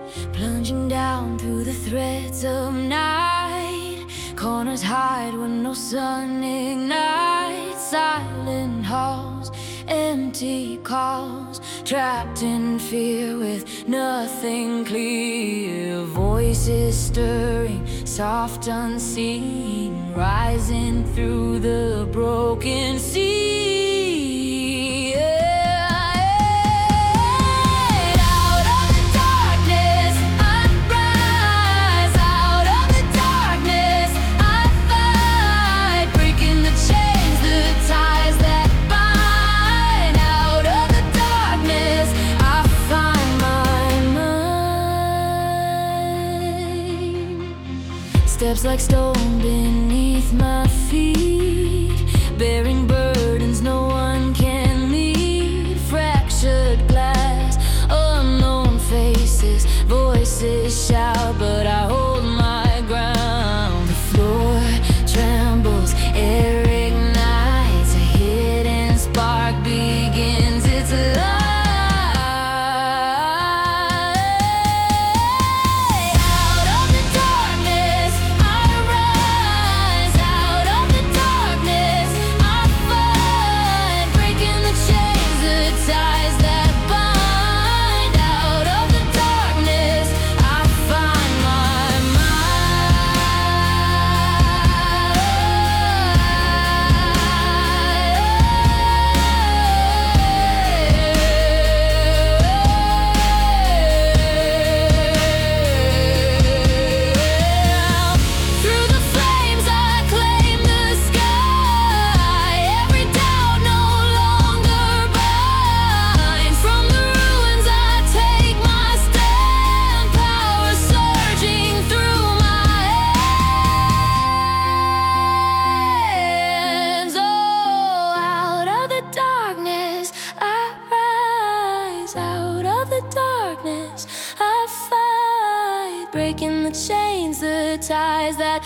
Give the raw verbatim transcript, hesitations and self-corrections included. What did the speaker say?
plunging down through the threads of night. Corners hide when no sun ignites. Silent halls, empty calls, trapped in fear with nothing clear. Voices stirring, soft unseen, rising through the broken sea. Steps like stone beneath my feet, bearing burdens no one can lead. Fractured glass, unknown faces, voices shout, but I hold my ground. The floor trembles, air ignites, a hidden spark begins its life. Darkness, I fight, breaking the chains, the ties that